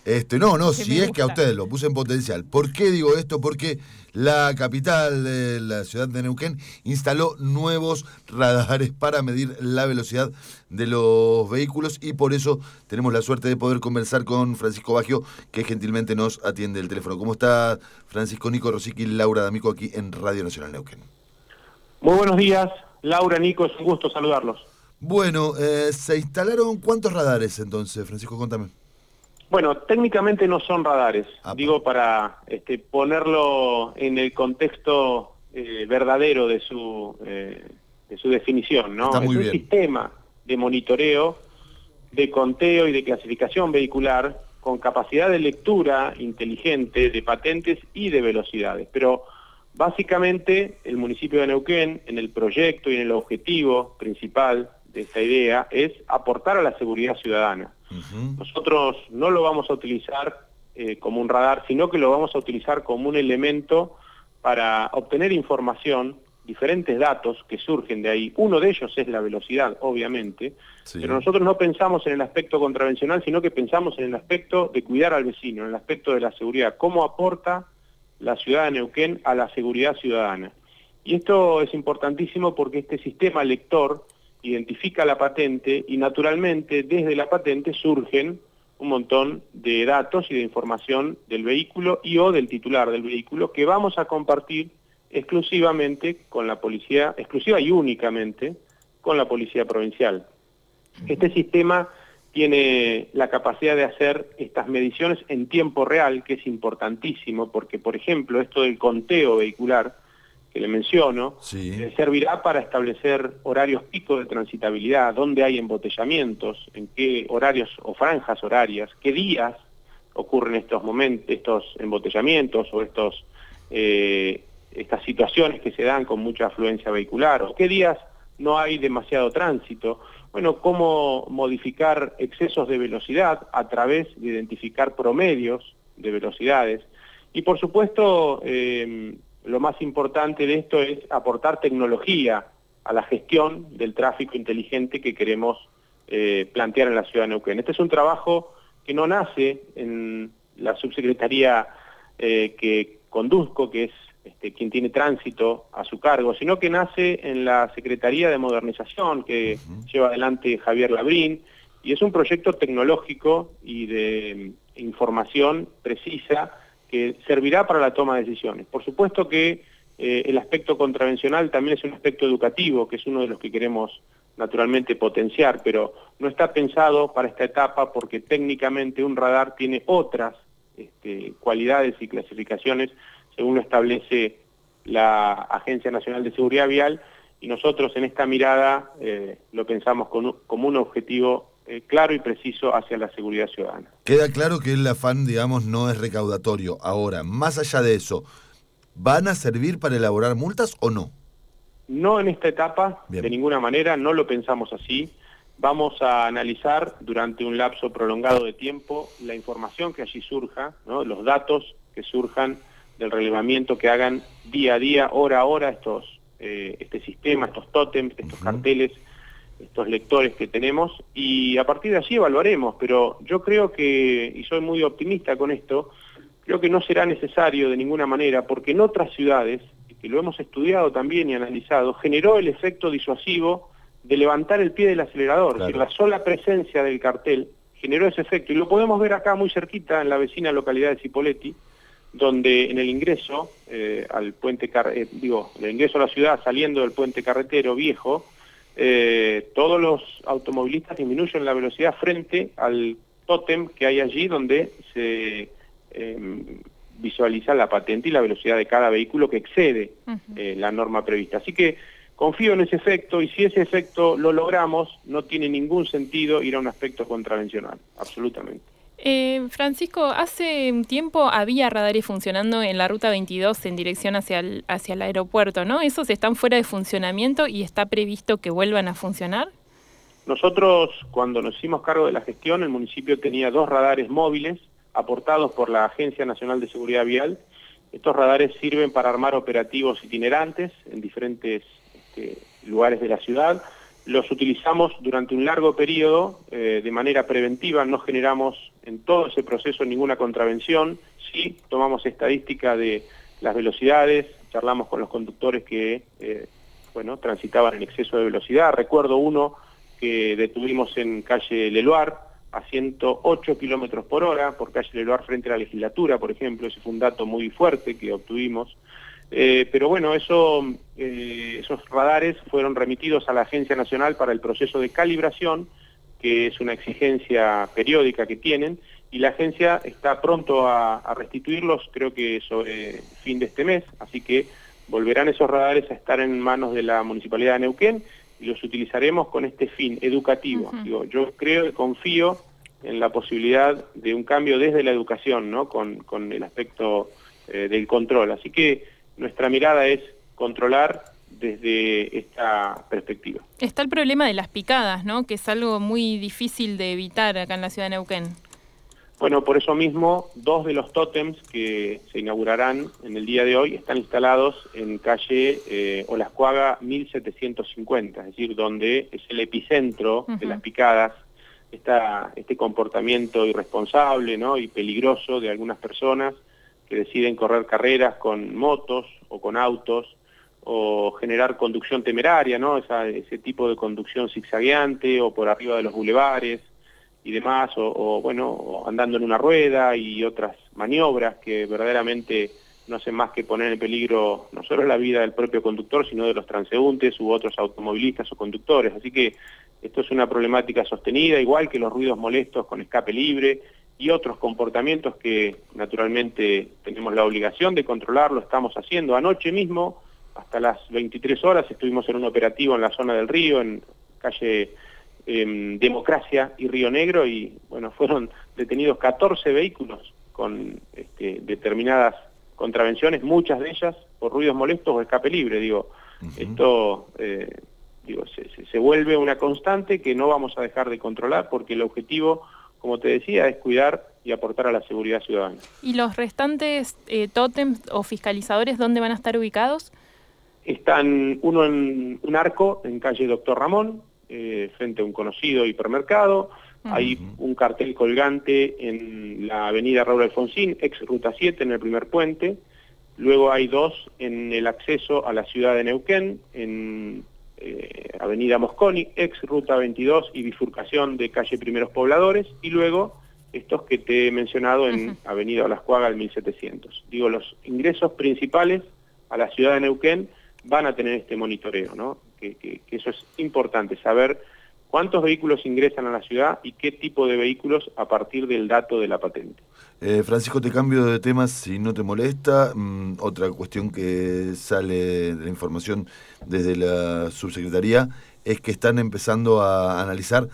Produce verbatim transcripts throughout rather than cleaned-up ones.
Este, no, no, Que si me es que a gusta. ustedes lo puse en potencial. ¿Por qué digo esto? Porque la capital de la ciudad de Neuquén instaló nuevos radares para medir la velocidad de los vehículos y por eso tenemos la suerte de poder conversar con Francisco Baggio, que gentilmente nos atiende el teléfono. ¿Cómo está Francisco? Nico Rosicky y Laura D'Amico aquí en Radio Nacional Neuquén. Muy buenos días, Laura, Nico, es un gusto saludarlos. Bueno, eh, ¿se instalaron cuántos radares entonces, Francisco? Contame. Bueno, técnicamente no son radares, Apa. digo para este, ponerlo en el contexto eh, verdadero de su, eh, de su definición, ¿no? Está Es muy un bien. sistema de monitoreo, de conteo y de clasificación vehicular con capacidad de lectura inteligente de patentes y de velocidades. Pero básicamente el municipio de Neuquén, en el proyecto y en el objetivo principal de esta idea, es aportar a la seguridad ciudadana. Uh-huh. Nosotros no lo vamos a utilizar eh, como un radar, sino que lo vamos a utilizar como un elemento para obtener información, diferentes datos que surgen de ahí. Uno de ellos es la velocidad, obviamente, Sí. pero nosotros no pensamos en el aspecto contravencional, sino que pensamos en el aspecto de cuidar al vecino, en el aspecto de la seguridad. ¿Cómo aporta la ciudad de Neuquén a la seguridad ciudadana? Y esto es importantísimo porque este sistema lector identifica la patente y naturalmente desde la patente surgen un montón de datos y de información del vehículo y o del titular del vehículo que vamos a compartir exclusivamente con la policía, exclusiva y únicamente con la policía provincial. Este sistema tiene la capacidad de hacer estas mediciones en tiempo real, que es importantísimo porque, por ejemplo, esto del conteo vehicular que le menciono, Sí. eh, servirá para establecer horarios pico de transitabilidad, dónde hay embotellamientos, en qué horarios o franjas horarias, qué días ocurren estos momentos, estos embotellamientos o estos eh, estas situaciones que se dan con mucha afluencia vehicular, o qué días no hay demasiado tránsito. Bueno, cómo modificar excesos de velocidad a través de identificar promedios de velocidades. Y por supuesto, eh, lo más importante de esto es aportar tecnología a la gestión del tráfico inteligente que queremos eh, plantear en la ciudad de Neuquén. Este es un trabajo que no nace en la subsecretaría eh, que conduzco, que es este, quien tiene tránsito a su cargo, sino que nace en la Secretaría de Modernización que uh-huh. lleva adelante Javier Labrín, y es un proyecto tecnológico y de información precisa que servirá para la toma de decisiones. Por supuesto que eh, el aspecto contravencional también es un aspecto educativo, que es uno de los que queremos naturalmente potenciar, pero no está pensado para esta etapa porque técnicamente un radar tiene otras este, cualidades y clasificaciones según lo establece la Agencia Nacional de Seguridad Vial, y nosotros en esta mirada eh, lo pensamos con un, como un objetivo Eh, claro y preciso hacia la seguridad ciudadana. Queda claro que el afán, digamos, no es recaudatorio. Ahora, más allá de eso, ¿van a servir para elaborar multas o no? No en esta etapa, Bien. De ninguna manera, no lo pensamos así. Vamos a analizar durante un lapso prolongado de tiempo la información que allí surja, ¿no? Los datos que surjan del relevamiento que hagan día a día, hora a hora, estos, eh, este sistema, estos tótems, estos uh-huh. carteles, estos lectores que tenemos, y a partir de allí evaluaremos, pero yo creo que, y soy muy optimista con esto, creo que no será necesario de ninguna manera, porque en otras ciudades, que lo hemos estudiado también y analizado, generó el efecto disuasivo de levantar el pie del acelerador, claro. Es decir, la sola presencia del cartel generó ese efecto, y lo podemos ver acá muy cerquita, en la vecina localidad de Cipolletti, donde en el ingreso eh, al puente, car- eh, digo, el ingreso a la ciudad saliendo del puente carretero viejo, Eh, todos los automovilistas disminuyen la velocidad frente al tótem que hay allí donde se eh, visualiza la patente y la velocidad de cada vehículo que excede uh-huh. eh, la norma prevista. Así que confío en ese efecto, y si ese efecto lo logramos, no tiene ningún sentido ir a un aspecto contravencional, absolutamente. Eh, Francisco, hace un tiempo había radares funcionando en la ruta veintidós en dirección hacia el, hacia el aeropuerto, ¿no? ¿Esos están fuera de funcionamiento y está previsto que vuelvan a funcionar? Nosotros, cuando nos hicimos cargo de la gestión, el municipio tenía dos radares móviles aportados por la Agencia Nacional de Seguridad Vial. Estos radares sirven para armar operativos itinerantes en diferentes este, lugares de la ciudad. Los utilizamos durante un largo periodo eh, de manera preventiva, no generamos en todo ese proceso ninguna contravención. Sí tomamos estadística de las velocidades, charlamos con los conductores que eh, bueno, transitaban en exceso de velocidad. Recuerdo uno que detuvimos en calle Leloir a ciento ocho kilómetros por hora, por calle Leloir frente a la legislatura, por ejemplo. Ese fue un dato muy fuerte que obtuvimos. Eh, pero bueno, eso, eh, esos radares fueron remitidos a la Agencia Nacional para el proceso de calibración, que es una exigencia periódica que tienen, y la agencia está pronto a, a restituirlos, creo que sobre fin de este mes, así que volverán esos radares a estar en manos de la Municipalidad de Neuquén y los utilizaremos con este fin educativo. Uh-huh. Digo, yo creo y confío en la posibilidad de un cambio desde la educación, ¿no? con, con el aspecto eh, del control. Así que nuestra mirada es controlar desde esta perspectiva. Está el problema de las picadas, ¿no? Que es algo muy difícil de evitar acá en la ciudad de Neuquén. Bueno, por eso mismo, dos de los tótems que se inaugurarán en el día de hoy están instalados en calle eh, Olascuaga mil setecientos cincuenta, es decir, donde es el epicentro uh-huh. de las picadas, esta, este comportamiento irresponsable, ¿no? y peligroso de algunas personas que deciden correr carreras con motos o con autos, o generar conducción temeraria, ¿no? Esa, ese tipo de conducción zigzagueante o por arriba de los bulevares y demás, o, o bueno, o andando en una rueda y otras maniobras que verdaderamente no hacen más que poner en peligro no solo la vida del propio conductor, sino de los transeúntes u otros automovilistas o conductores. Así que esto es una problemática sostenida, igual que los ruidos molestos con escape libre y otros comportamientos que naturalmente tenemos la obligación de controlar, lo estamos haciendo. Anoche mismo, hasta las veintitrés horas, estuvimos en un operativo en la zona del Río, en calle eh, Democracia y Río Negro, y bueno, fueron detenidos catorce vehículos con este, determinadas contravenciones, muchas de ellas por ruidos molestos o escape libre. Digo, uh-huh. esto eh, digo, se, se, se vuelve una constante que no vamos a dejar de controlar, porque el objetivo, como te decía, es cuidar y aportar a la seguridad ciudadana. ¿Y los restantes eh, tótems o fiscalizadores dónde van a estar ubicados? Están uno en un arco en calle Doctor Ramón, eh, frente a un conocido hipermercado. Uh-huh. Hay un cartel colgante en la avenida Raúl Alfonsín, ex Ruta siete, en el primer puente. Luego hay dos en el acceso a la ciudad de Neuquén, en eh, avenida Mosconi, ex Ruta veintidós y bifurcación de calle Primeros Pobladores. Y luego estos que te he mencionado en uh-huh. avenida Olascuaga, al mil setecientos. Digo, los ingresos principales a la ciudad de Neuquén van a tener este monitoreo, ¿no? Que, que, que eso es importante, saber cuántos vehículos ingresan a la ciudad y qué tipo de vehículos a partir del dato de la patente. Eh, Francisco, te cambio de tema si no te molesta. Mm, otra cuestión que sale de la información desde la subsecretaría es que están empezando a analizar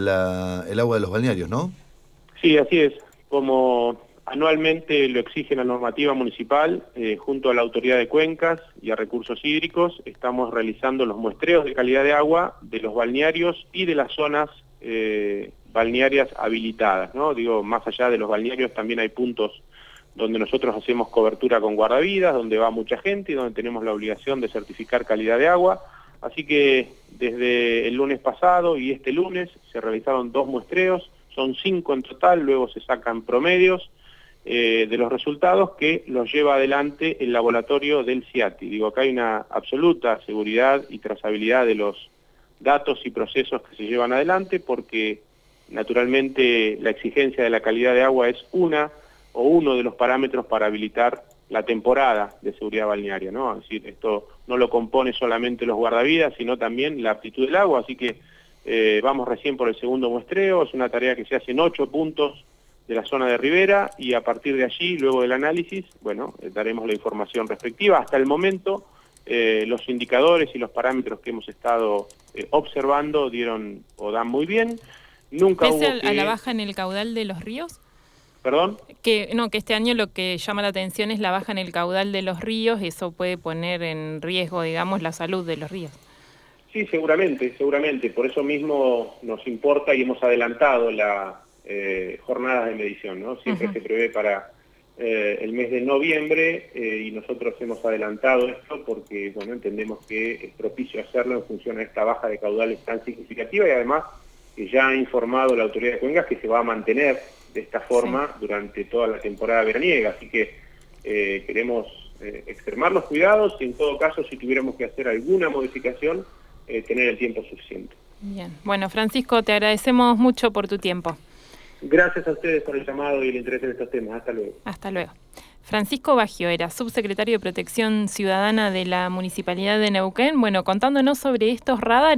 la, el agua de los balnearios, ¿no? Sí, así es. Como anualmente lo exige la normativa municipal, eh, junto a la Autoridad de Cuencas y a Recursos Hídricos, estamos realizando los muestreos de calidad de agua de los balnearios y de las zonas eh, balnearias habilitadas, ¿no? Digo, más allá de los balnearios también hay puntos donde nosotros hacemos cobertura con guardavidas, donde va mucha gente y donde tenemos la obligación de certificar calidad de agua. Así que desde el lunes pasado y este lunes se realizaron dos muestreos, son cinco en total, luego se sacan promedios Eh, de los resultados que los lleva adelante el laboratorio del CIATI. Digo, acá hay una absoluta seguridad y trazabilidad de los datos y procesos que se llevan adelante, porque naturalmente la exigencia de la calidad de agua es una o uno de los parámetros para habilitar la temporada de seguridad balnearia, ¿no? Es decir, esto no lo compone solamente los guardavidas, sino también la aptitud del agua, así que eh, vamos recién por el segundo muestreo, es una tarea que se hace en ocho puntos de la zona de Rivera, y a partir de allí, luego del análisis, bueno, eh, daremos la información respectiva. Hasta el momento, eh, los indicadores y los parámetros que hemos estado eh, observando dieron o dan muy bien. Nunca ¿Pese hubo a, que... a la baja en el caudal de los ríos? ¿Perdón? Que no, que este año lo que llama la atención es la baja en el caudal de los ríos, eso puede poner en riesgo, digamos, la salud de los ríos. Sí, seguramente, seguramente. Por eso mismo nos importa y hemos adelantado la Eh, jornadas de medición, ¿no? Siempre uh-huh. se prevé para eh, el mes de noviembre eh, y nosotros hemos adelantado esto porque, bueno, entendemos que es propicio hacerlo en función a esta baja de caudales tan significativa, y además que ya ha informado la Autoridad de Cuencas que se va a mantener de esta forma sí. durante toda la temporada veraniega, así que eh, queremos eh, extremar los cuidados y en todo caso, si tuviéramos que hacer alguna modificación, eh, tener el tiempo suficiente. Bien. Bueno, Francisco, te agradecemos mucho por tu tiempo. Gracias a ustedes por el llamado y el interés en estos temas. Hasta luego. Hasta luego. Francisco Baggio era subsecretario de Protección Ciudadana de la Municipalidad de Neuquén, bueno, contándonos sobre estos radares.